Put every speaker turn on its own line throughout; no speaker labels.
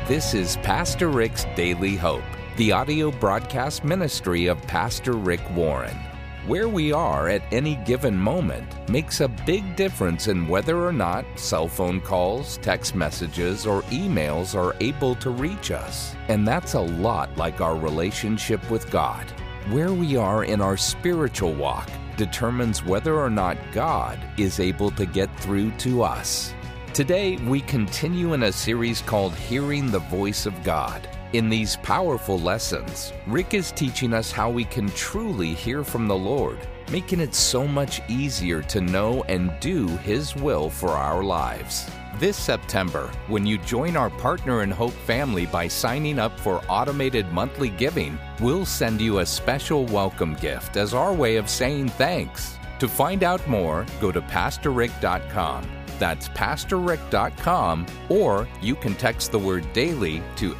This is Pastor Rick's Daily Hope, the audio broadcast ministry of Pastor Rick Warren. Where we are at any given moment makes a big difference in whether or not cell phone calls, text messages, or emails are able to reach us. And that's a lot like our relationship with God. Where we are in our spiritual walk determines whether or not God is able to get through to us. Today, we continue in a series called Hearing the Voice of God. In these powerful lessons, Rick is teaching us how we can truly hear from the Lord, making it so much easier to know and do His will for our lives. This September, when you join our Partner in Hope family by signing up for automated monthly giving, we'll send you a special welcome gift as our way of saying thanks. To find out more, go to PastorRick.com. That's PastorRick.com, or you can text the word DAILY to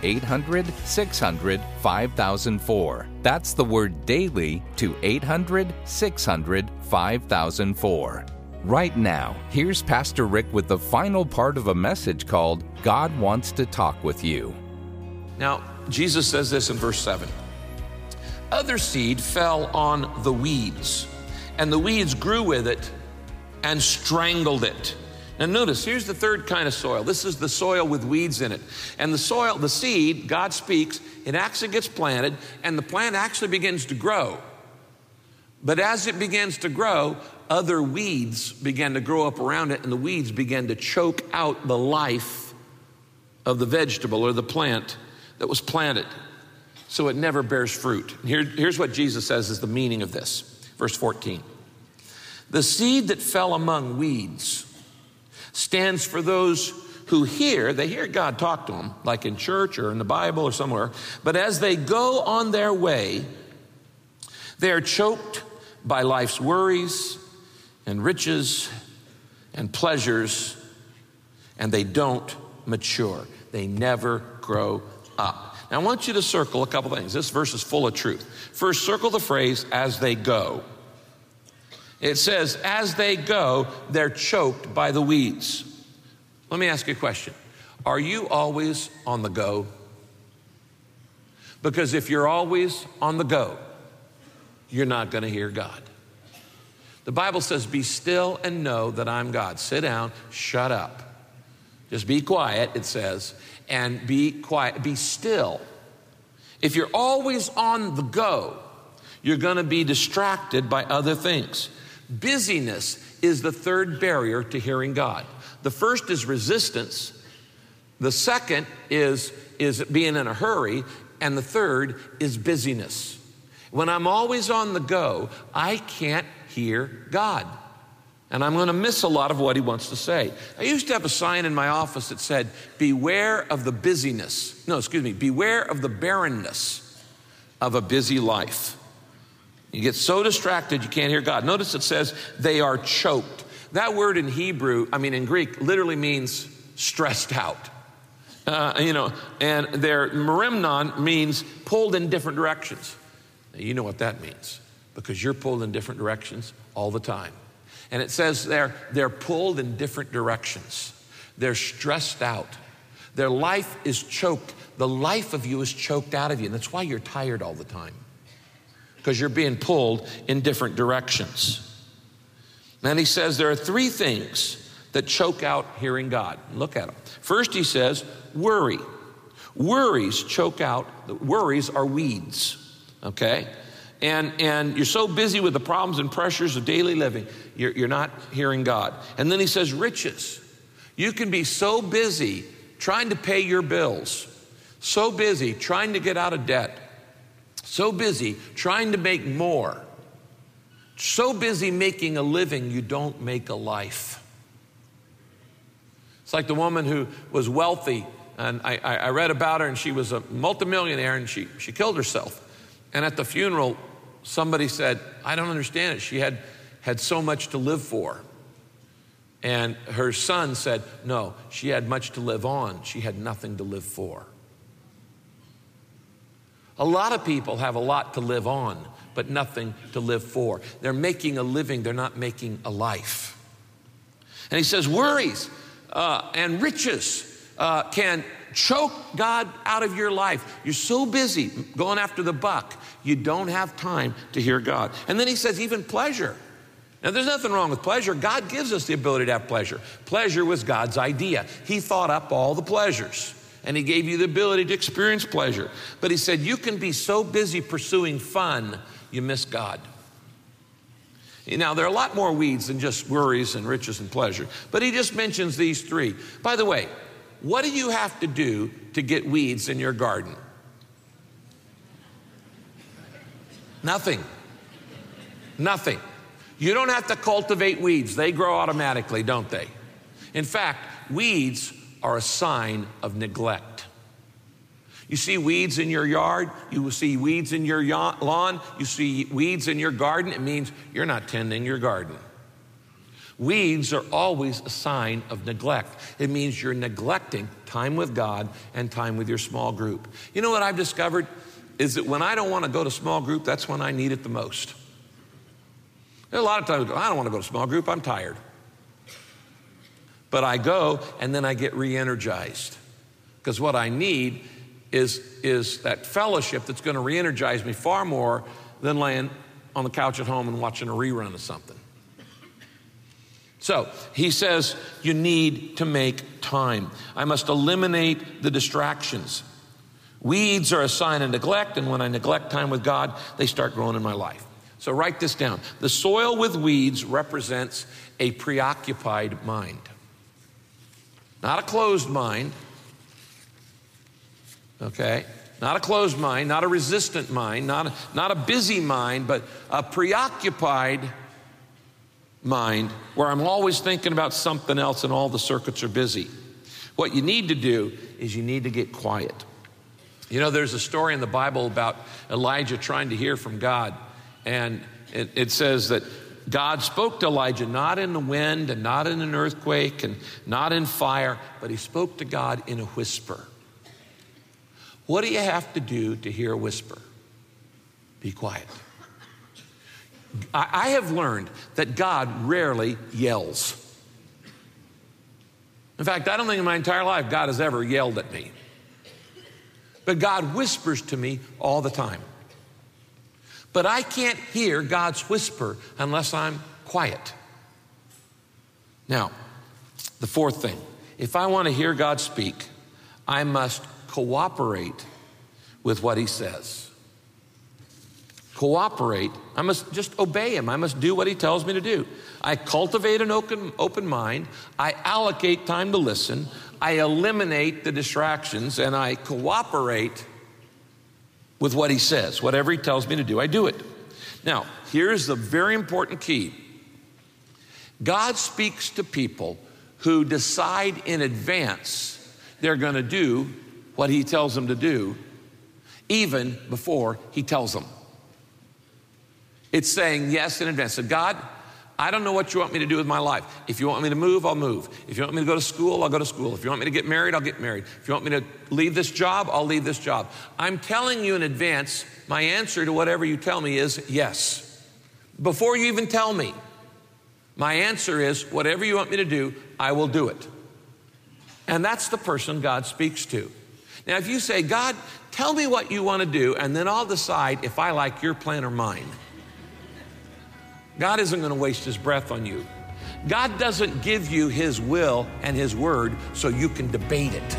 800-600-5004. That's the word DAILY to 800-600-5004. Right now, here's Pastor Rick with the final part of a message called God Wants to Talk with You.
Now, Jesus says this in verse 7. Other seed fell on the weeds, and the weeds grew with it and strangled it. Now notice, here's the third kind of soil. This is the soil with weeds in it. And the soil, the seed, God speaks, it actually gets planted, and the plant actually begins to grow. But as it begins to grow, other weeds begin to grow up around it, and the weeds begin to choke out the life of the vegetable or the plant that was planted. So it never bears fruit. Here's what Jesus says is the meaning of this. Verse 14. The seed that fell among weeds stands for those who hear. They hear God talk to them, like in church or in the Bible or somewhere. But as they go on their way, they are choked by life's worries and riches and pleasures, and they don't mature. They never grow up. Now I want you to circle a couple things. This verse is full of truth. First, circle the phrase, as they go. It says, as they go, they're choked by the weeds. Let me ask you a question. Are you always on the go? Because if you're always on the go, you're not going to hear God. The Bible says, be still and know that I'm God. Sit down, shut up. Just be quiet, it says, and be quiet, be still. If you're always on the go, you're going to be distracted by other things. Busyness is the third barrier to hearing God. The first is resistance. The second is being in a hurry. And the third is busyness. When I'm always on the go, I can't hear God. And I'm going to miss a lot of what He wants to say. I used to have a sign in my office that said, beware of the beware of the barrenness of a busy life. You get so distracted you can't hear God. Notice it says they are choked. That word in in Greek, literally means stressed out. And their merimnon means pulled in different directions. Now, you know what that means, because you're pulled in different directions all the time. And it says they're pulled in different directions. They're stressed out. Their life is choked. The life of you is choked out of you. And that's why you're tired all the time, because you're being pulled in different directions. And he says there are three things that choke out hearing God. Look at them. First, he says worry. Worries choke out. Worries are weeds, okay? And you're so busy with the problems and pressures of daily living, you're not hearing God. And then he says riches. You can be so busy trying to pay your bills, so busy trying to get out of debt, so busy trying to make more, so busy making a living, you don't make a life. It's like the woman who was wealthy, and I read about her, and she was a multimillionaire, and she killed herself. And at the funeral, somebody said, I don't understand it. She had so much to live for. And her son said, no, she had much to live on. She had nothing to live for. A lot of people have a lot to live on, but nothing to live for. They're making a living, they're not making a life. And he says worries and riches. can choke God out of your life. You're so busy going after the buck, you don't have time to hear God. And then he says even pleasure. Now, there's nothing wrong with pleasure. God gives us the ability to have pleasure. Pleasure was God's idea. He thought up all the pleasures, and he gave you the ability to experience pleasure. But he said you can be so busy pursuing fun, you miss God. Now, there are a lot more weeds than just worries and riches and pleasure, but he just mentions these three. By the way, what do you have to do to get weeds in your garden? Nothing. Nothing. You don't have to cultivate weeds. They grow automatically, don't they? In fact, weeds are a sign of neglect. You see weeds in your yard, you will see weeds in your lawn, you see weeds in your garden, it means you're not tending your garden. Weeds are always a sign of neglect. It means you're neglecting time with God and time with your small group. You know what I've discovered is that when I don't want to go to small group, that's when I need it the most. There are a lot of times I don't want to go to small group, I'm tired. But I go and then I get re-energized. Because what I need is that fellowship that's going to re-energize me far more than laying on the couch at home and watching a rerun of something. So he says you need to make time. I must eliminate the distractions. Weeds are a sign of neglect, and when I neglect time with God, they start growing in my life. So write this down. The soil with weeds represents a preoccupied mind. Not a closed mind, okay? Not a closed mind, not a resistant mind, not a busy mind, but a preoccupied mind where I'm always thinking about something else and all the circuits are busy. What you need to do is you need to get quiet. You know, there's a story in the Bible about Elijah trying to hear from God. And it says that God spoke to Elijah not in the wind and not in an earthquake and not in fire, but he spoke to God in a whisper. What do you have to do to hear a whisper? Be quiet. I have learned that God rarely yells. In fact, I don't think in my entire life God has ever yelled at me. But God whispers to me all the time. But I can't hear God's whisper unless I'm quiet. Now, the fourth thing, if I want to hear God speak, I must cooperate with what he says. Cooperate. I must just obey him. I must do what he tells me to do. I cultivate an open mind. I allocate time to listen. I eliminate the distractions, and I cooperate with what he says. Whatever he tells me to do, I do it. Now, here's the very important key. God speaks to people who decide in advance they're going to do what he tells them to do, even before he tells them. It's saying yes in advance. So God, I don't know what you want me to do with my life. If you want me to move, I'll move. If you want me to go to school, I'll go to school. If you want me to get married, I'll get married. If you want me to leave this job, I'll leave this job. I'm telling you in advance, my answer to whatever you tell me is yes. Before you even tell me, my answer is whatever you want me to do, I will do it. And that's the person God speaks to. Now, if you say, God, tell me what you want to do, and then I'll decide if I like your plan or mine. God isn't going to waste his breath on you. God doesn't give you his will and his word so you can debate it.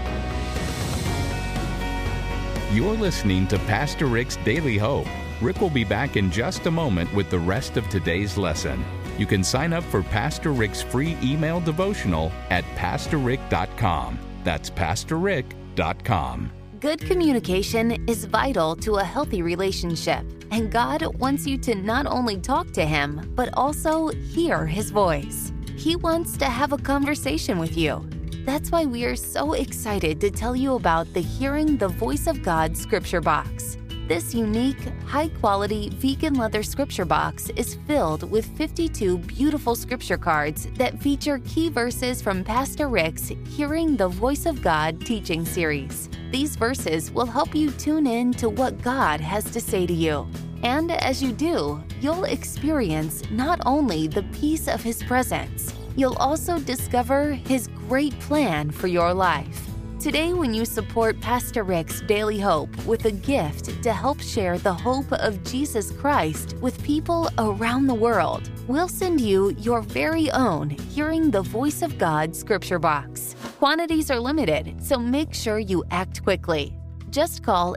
You're listening to Pastor Rick's Daily Hope. Rick will be back in just a moment with the rest of today's lesson. You can sign up for Pastor Rick's free email devotional at pastorrick.com. That's pastorrick.com.
Good communication is vital to a healthy relationship, and God wants you to not only talk to him, but also hear his voice. He wants to have a conversation with you. That's why we are so excited to tell you about the Hearing the Voice of God Scripture Box. This unique, high-quality vegan leather scripture box is filled with 52 beautiful scripture cards that feature key verses from Pastor Rick's Hearing the Voice of God teaching series. These verses will help you tune in to what God has to say to you. And as you do, you'll experience not only the peace of his presence, You'll also discover His great plan for your life. Today, when you support Pastor Rick's Daily Hope with a gift to help share the hope of Jesus Christ with people around the world, we'll send you your very own Hearing the Voice of God scripture box. Quantities are limited, so make sure you act quickly. Just call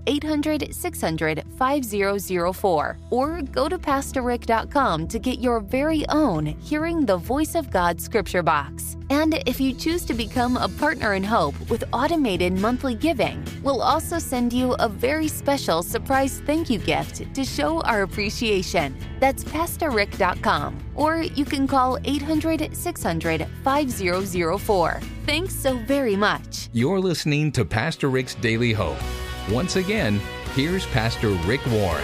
800-600-5004 or go to PastorRick.com to get your very own Hearing the Voice of God scripture box. And if you choose to become a partner in hope with automated monthly giving, we'll also send you a very special surprise thank you gift to show our appreciation. That's PastorRick.com, or you can call 800-600-5004. Thanks so very much.
You're listening to Pastor Rick's Daily Hope. Once again, here's Pastor Rick Warren.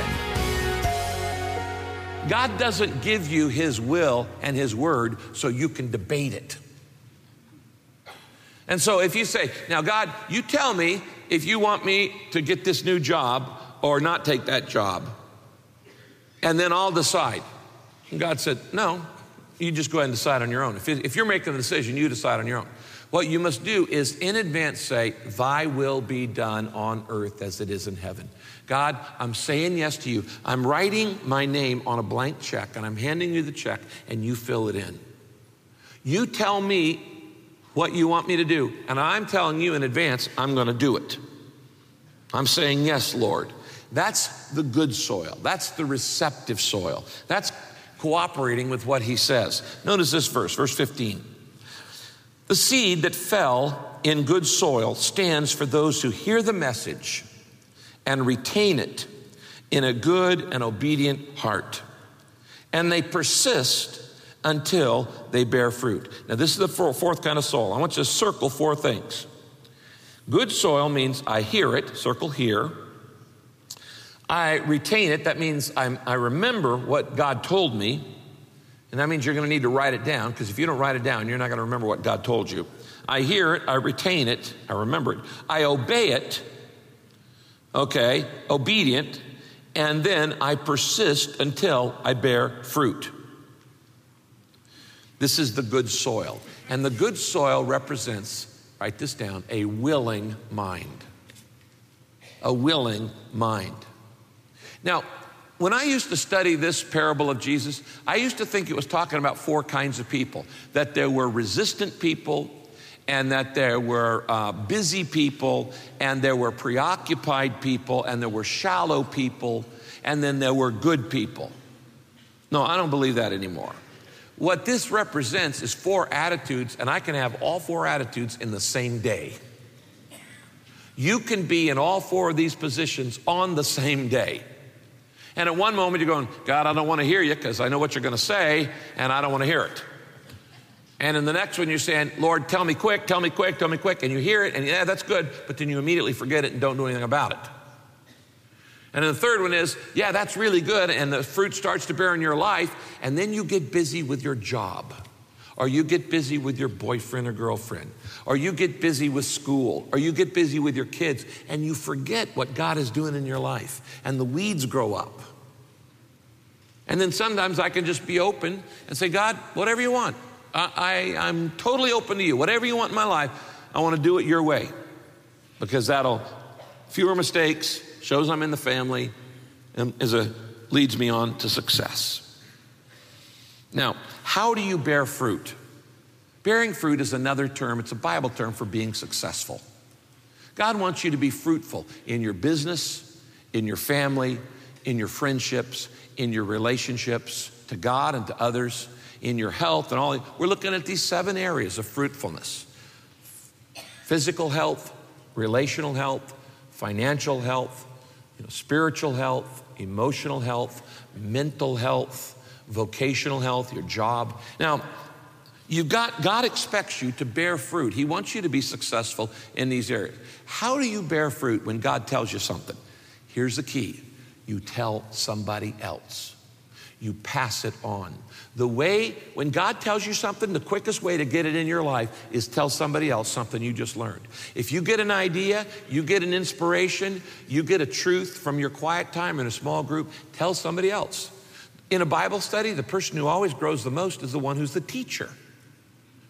God doesn't give you His will and His word so you can debate it. And so if you say, now God, you tell me if you want me to get this new job or not take that job, and then I'll decide. And God said, no, you just go ahead and decide on your own. If you're making the decision, you decide on your own. What you must do is in advance say, thy will be done on earth as it is in heaven. God, I'm saying yes to you. I'm writing my name on a blank check and I'm handing you the check and you fill it in. You tell me what you want me to do, and I'm telling you in advance, I'm going to do it. I'm saying yes, Lord. That's the good soil. That's the receptive soil. That's cooperating with what He says. Notice this verse 15. The seed that fell in good soil stands for those who hear the message and retain it in a good and obedient heart. And they persist until they bear fruit. Now, this is the fourth kind of soil. I want you to circle four things. Good soil means I hear it, circle here. I retain it, that means I remember what God told me. And that means you're going to need to write it down, because if you don't write it down, you're not going to remember what God told you. I hear it, I retain it, I remember it. I obey it, okay, obedient, and then I persist until I bear fruit. This is the good soil. And the good soil represents, write this down, a willing mind. A willing mind. Now, when I used to study this parable of Jesus, I used to think it was talking about four kinds of people. That there were resistant people, and that there were busy people, and there were preoccupied people, and there were shallow people, and then there were good people. No, I don't believe that anymore. What this represents is four attitudes, and I can have all four attitudes in the same day. You can be in all four of these positions on the same day. And at one moment you're going, God, I don't want to hear you because I know what you're going to say and I don't want to hear it. And in the next one you're saying, Lord, tell me quick, tell me quick, tell me quick. And you hear it and yeah, that's good. But then you immediately forget it and don't do anything about it. And then the third one is, yeah, that's really good. And the fruit starts to bear in your life. And then you get busy with your job. Or you get busy with your boyfriend or girlfriend. Or you get busy with school. Or you get busy with your kids. And you forget what God is doing in your life. And the weeds grow up. And then sometimes I can just be open and say, God, whatever you want. I'm totally open to you. Whatever you want in my life, I want to do it your way. Because that'll, fewer mistakes, shows I'm in the family, and leads me on to success. Now, how do you bear fruit? Bearing fruit is another term. It's a Bible term for being successful. God wants you to be fruitful in your business, in your family, in your friendships, in your relationships to God and to others, in your health and all. We're looking at these 7 areas of fruitfulness. Physical health, relational health, financial health, spiritual health, emotional health, mental health, vocational health, your job. Now, God expects you to bear fruit. He wants you to be successful in these areas. How do you bear fruit when God tells you something? Here's the key. You tell somebody else. You pass it on. The way, when God tells you something, the quickest way to get it in your life is tell somebody else something you just learned. If you get an idea, you get an inspiration, you get a truth from your quiet time in a small group, tell somebody else. In a Bible study, the person who always grows the most is the one who's the teacher.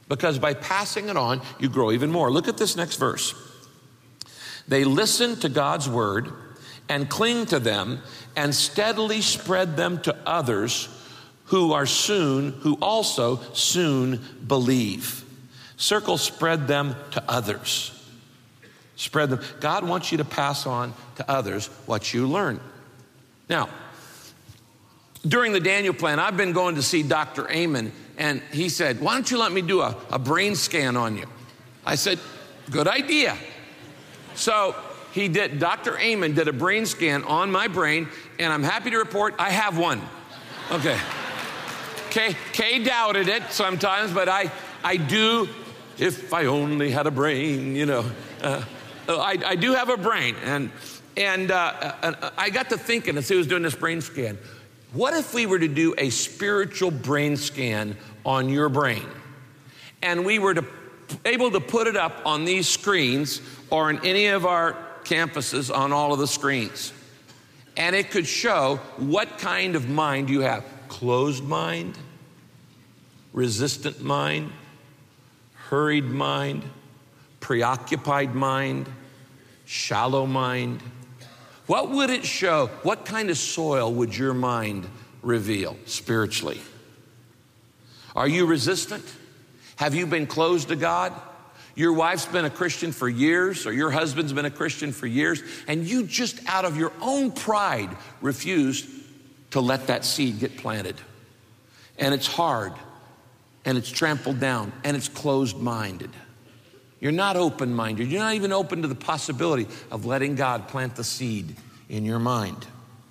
Because by passing it on, you grow even more. Look at this next verse. They listen to God's word and cling to them and steadily spread them to others who also soon believe. Circle, spread them to others. Spread them. God wants you to pass on to others what you learn. Now, during the Daniel plan, I've been going to see Dr. Amen, and he said, why don't you let me do a brain scan on you? I said, good idea. So he did. Dr. Amen did a brain scan on my brain, and I'm happy to report I have one. Okay. Kay doubted it sometimes, but I do. If I only had a brain, you know. I do have a brain, and I got to thinking as he was doing this brain scan, what if we were to do a spiritual brain scan on your brain, and we were able to put it up on these screens or in any of our campuses on all of the screens, and it could show what kind of mind you have. Closed mind, resistant mind, hurried mind, preoccupied mind, shallow mind. What would it show? What kind of soil would your mind reveal spiritually? Are you resistant? Have you been closed to God? Your wife's been a Christian for years, or your husband's been a Christian for years, and you just out of your own pride refused to let that seed get planted. And it's hard, and it's trampled down, and it's closed-minded. You're not open-minded. You're not even open to the possibility of letting God plant the seed in your mind.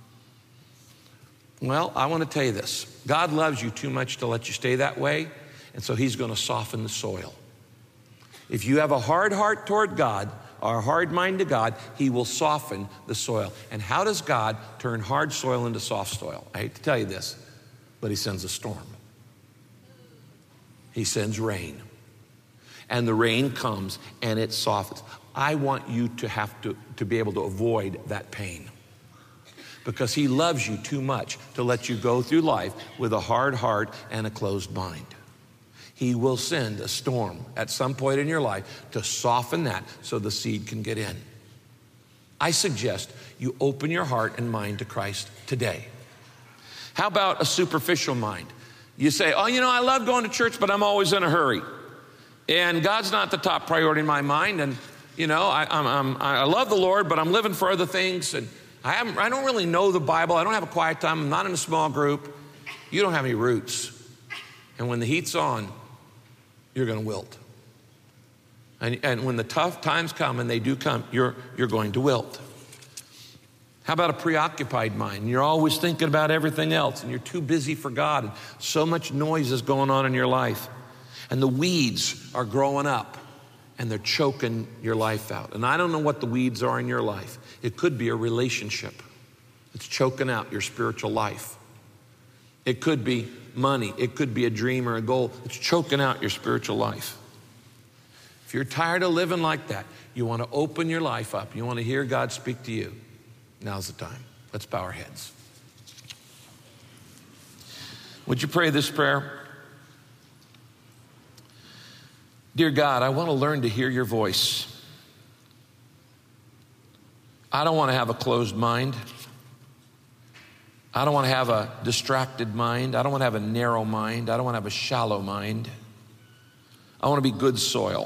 Well, I want to tell you this. God loves you too much to let you stay that way, and so he's going to soften the soil. If you have a hard heart toward God, or a hard mind to God, he will soften the soil. And how does God turn hard soil into soft soil? I hate to tell you this, but he sends a storm. He sends rain. And the rain comes and it softens. I want you to have to be able to avoid that pain, because he loves you too much to let you go through life with a hard heart and a closed mind. He will send a storm at some point in your life to soften that so the seed can get in. I suggest you open your heart and mind to Christ today. How about a superficial mind? You say, oh, I love going to church, but I'm always in a hurry. And God's not the top priority in my mind. And, I love the Lord, but I'm living for other things. And I don't really know the Bible. I don't have a quiet time. I'm not in a small group. You don't have any roots. And when the heat's on, you're going to wilt. And when the tough times come, and they do come, you're going to wilt. How about a preoccupied mind? You're always thinking about everything else, and you're too busy for God. And so much noise is going on in your life. And the weeds are growing up, and they're choking your life out. And I don't know what the weeds are in your life. It could be a relationship. It's choking out your spiritual life. It could be money. It could be a dream or a goal. It's choking out your spiritual life. If you're tired of living like that, you want to open your life up. You want to hear God speak to you. Now's the time. Let's bow our heads. Would you pray this prayer? Dear God, I want to learn to hear your voice. I don't want to have a closed mind. I don't want to have a distracted mind. I don't want to have a narrow mind. I don't want to have a shallow mind. I want to be good soil.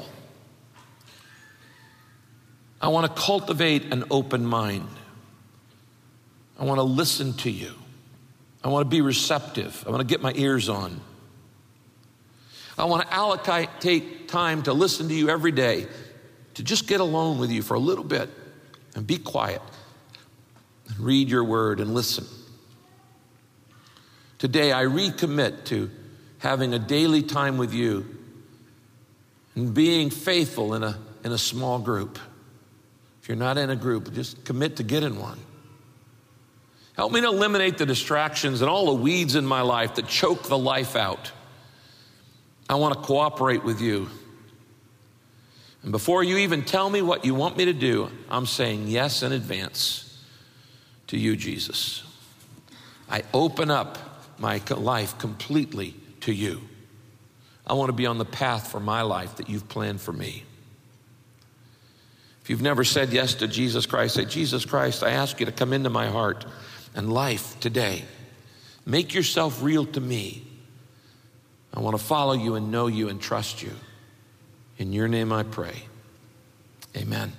I want to cultivate an open mind. I want to listen to you. I want to be receptive. I want to get my ears on. I want to allocate time to listen to you every day, to just get alone with you for a little bit and be quiet and read your word and listen. Today, I recommit to having a daily time with you and being faithful in a small group. If you're not in a group, just commit to get in one. Help me to eliminate the distractions and all the weeds in my life that choke the life out. I want to cooperate with you. And before you even tell me what you want me to do, I'm saying yes in advance to you, Jesus. I open up my life completely to you. I want to be on the path for my life that you've planned for me. If you've never said yes to Jesus Christ, say, Jesus Christ, I ask you to come into my heart and life today. Make yourself real to me. I want to follow you and know you and trust you. In your name I pray. Amen.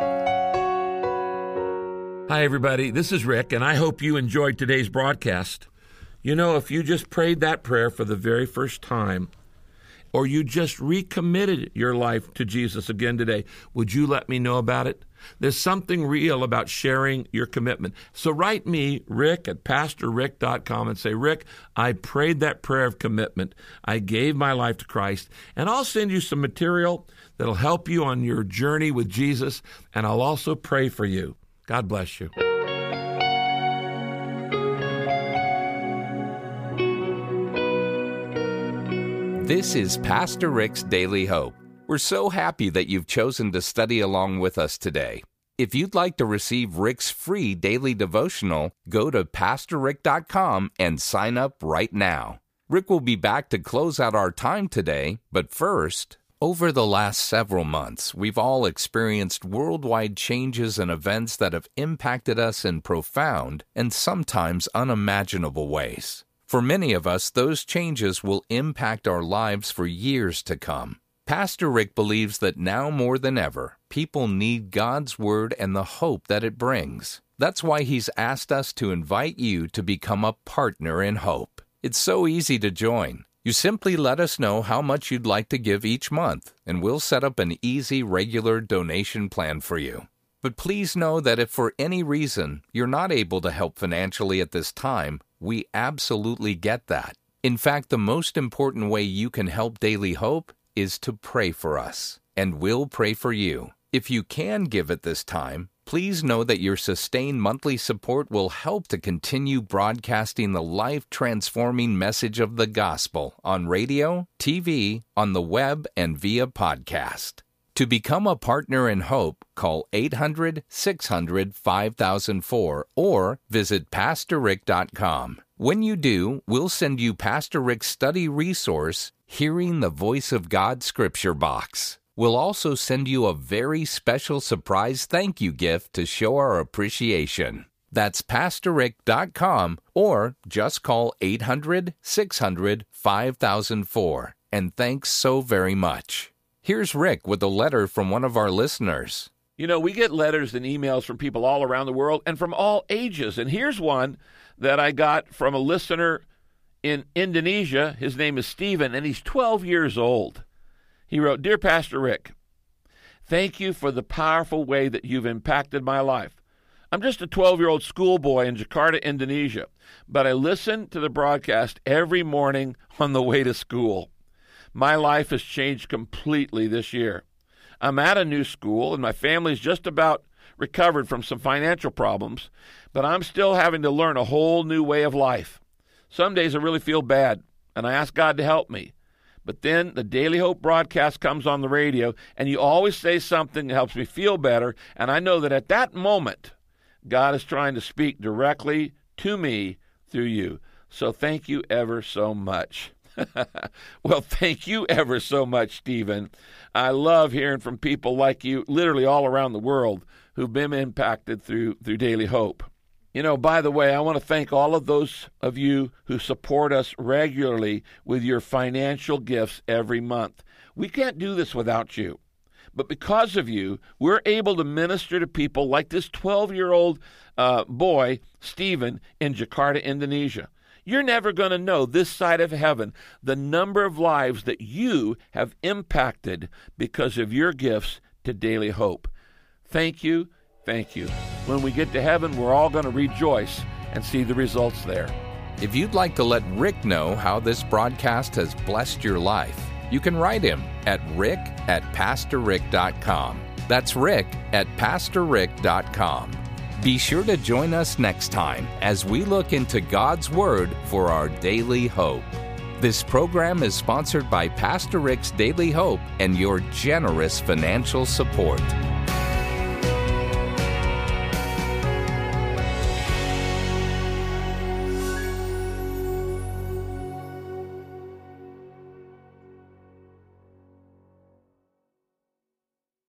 Hi, everybody. This is Rick, and I hope you enjoyed today's broadcast. You know, if you just prayed that prayer for the very first time, or you just recommitted your life to Jesus again today, would you let me know about it? There's something real about sharing your commitment. So write me, Rick, at PastorRick.com and say, Rick, I prayed that prayer of commitment. I gave my life to Christ, and I'll send you some material that'll help you on your journey with Jesus, and I'll also pray for you. God bless you.
This is Pastor Rick's Daily Hope. We're so happy that you've chosen to study along with us today. If you'd like to receive Rick's free daily devotional, go to PastorRick.com and sign up right now. Rick will be back to close out our time today, but first, over the last several months, we've all experienced worldwide changes and events that have impacted us in profound and sometimes unimaginable ways. For many of us, those changes will impact our lives for years to come. Pastor Rick believes that now more than ever, people need God's Word and the hope that it brings. That's why he's asked us to invite you to become a partner in hope. It's so easy to join. You simply let us know how much you'd like to give each month, and we'll set up an easy, regular donation plan for you. But please know that if for any reason you're not able to help financially at this time, we absolutely get that. In fact, the most important way you can help Daily Hope is to pray for us, and we'll pray for you. If you can give at this time, please know that your sustained monthly support will help to continue broadcasting the life-transforming message of the gospel on radio, TV, on the web, and via podcast. To become a partner in hope, call 800-600-5004 or visit PastorRick.com. When you do, we'll send you Pastor Rick's study resource, Hearing the Voice of God Scripture Box. We'll also send you a very special surprise thank you gift to show our appreciation. That's PastorRick.com or just call 800-600-5004. And thanks so very much. Here's Rick with a letter from one of our listeners.
You know, we get letters and emails from people all around the world and from all ages. And here's one that I got from a listener in Indonesia. His name is Stephen, and he's 12 years old. He wrote, Dear Pastor Rick, thank you for the powerful way that you've impacted my life. I'm just a 12-year-old schoolboy in Jakarta, Indonesia, but I listen to the broadcast every morning on the way to school. My life has changed completely this year. I'm at a new school, and my family's just about recovered from some financial problems, but I'm still having to learn a whole new way of life. Some days I really feel bad, and I ask God to help me. But then the Daily Hope broadcast comes on the radio, and you always say something that helps me feel better, and I know that at that moment, God is trying to speak directly to me through you. So thank you ever so much. Well, thank you ever so much, Stephen. I love hearing from people like you literally all around the world who've been impacted through Daily Hope. You know, by the way, I want to thank all of those of you who support us regularly with your financial gifts every month. We can't do this without you. But because of you, we're able to minister to people like this 12-year-old boy, Stephen, in Jakarta, Indonesia. You're never going to know this side of heaven the number of lives that you have impacted because of your gifts to Daily Hope. Thank you. Thank you. When we get to heaven, we're all going to rejoice and see the results there.
If you'd like to let Rick know how this broadcast has blessed your life, you can write him at rick@pastorrick.com. That's rick@pastorrick.com. Be sure to join us next time as we look into God's Word for our daily hope. This program is sponsored by Pastor Rick's Daily Hope and your generous financial support.